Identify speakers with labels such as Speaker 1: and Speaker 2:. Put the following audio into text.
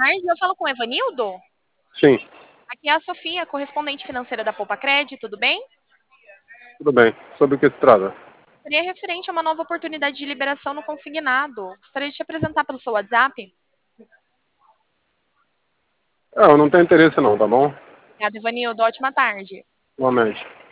Speaker 1: tarde, eu falo com o Evanildo?
Speaker 2: Sim,
Speaker 1: Aqui é a Sofia, correspondente financeira da Poupa Cred, tudo bem?
Speaker 2: tudo bem. Sobre o que se trata?
Speaker 1: Seria referente a uma nova oportunidade de liberação no consignado. Gostaria de te apresentar pelo seu WhatsApp.
Speaker 2: Eu não tenho interesse não, tá bom?
Speaker 1: Obrigada, Evanildo. Ótima tarde.
Speaker 2: Igualmente.